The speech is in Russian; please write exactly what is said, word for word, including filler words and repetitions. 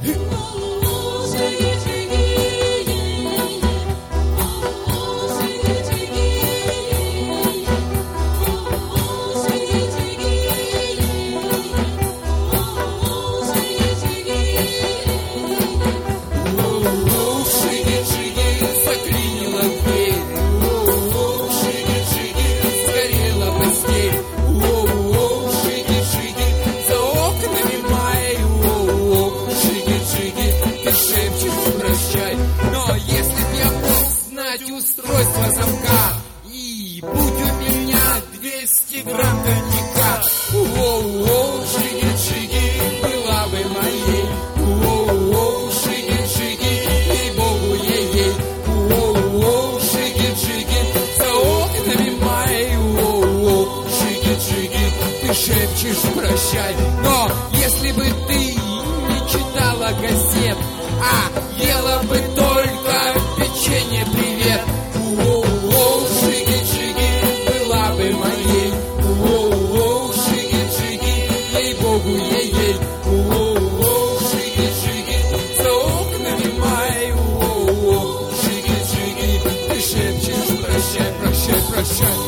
Устройство замка. И будь у меня двести грамм коньяка, воу-воу, шиги-шиги, была бы моей. Воу-воу, шиги-шиги, ей-богу, ей-ей. Воу-воу, шиги-шиги, за окнами май. Воу-воу, шиги-шиги, ты шепчешь прощай. Но если бы ты не читала газет, а ела бы только печенье «Привет», воу-воу, шиги-шиги, была бы моей. Воу-воу, шиги-шиги, ей-богу, ей-ей. Воу-воу, шиги-шиги, за окнами май. Воу-воу, шиги-шиги, ты шепчешь прощай, прощай, прощай.